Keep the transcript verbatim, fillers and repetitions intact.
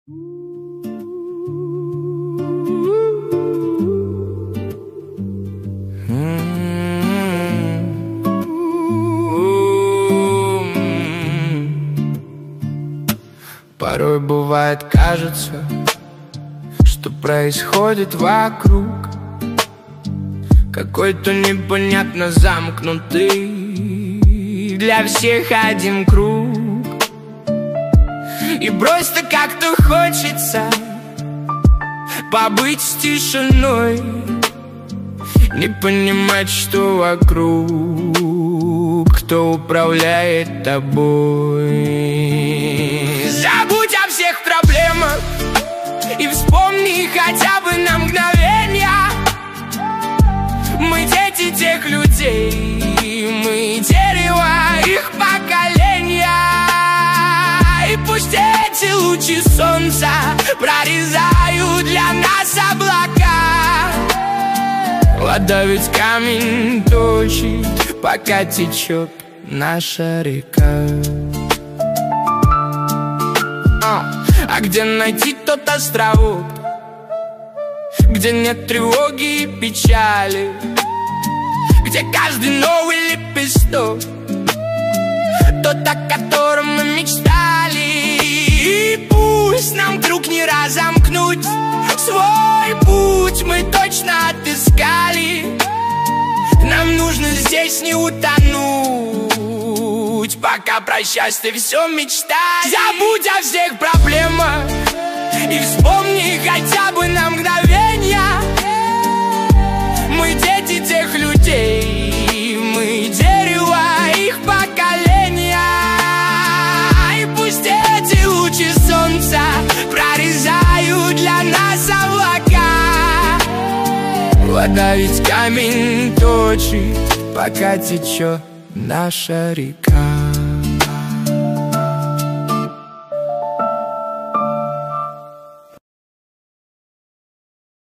Порой бывает, кажется, что происходит вокруг какой-то непонятно замкнутый для всех один круг. И брось-то как-то хочется побыть с тишиной, не понимать, что вокруг, кто управляет тобой. Забудь о всех проблемах и вспомни хотя бы на мгновение. Мы дети тех людей, мы дерево их поколения. И пусть эти лучи солнца прорезают для нас облака. Вода ведь камень точит, пока течет наша река. А где найти тот островок, где нет тревоги и печали, где каждый новый лепесток тот, о котором мы мечтали. И пусть нам вдруг не разомкнуть свой путь, мы точно отыскали. Нам нужно здесь не утонуть, пока про счастье все мечтать. Забудь о всех проблемах и вспомни хотя бы на мгновенье. Мы дети тех людей, мы дерево их поколения. И пусть эти лучи солнца прорезают для нас облака. Вода ведь камень точит, пока течет наша река.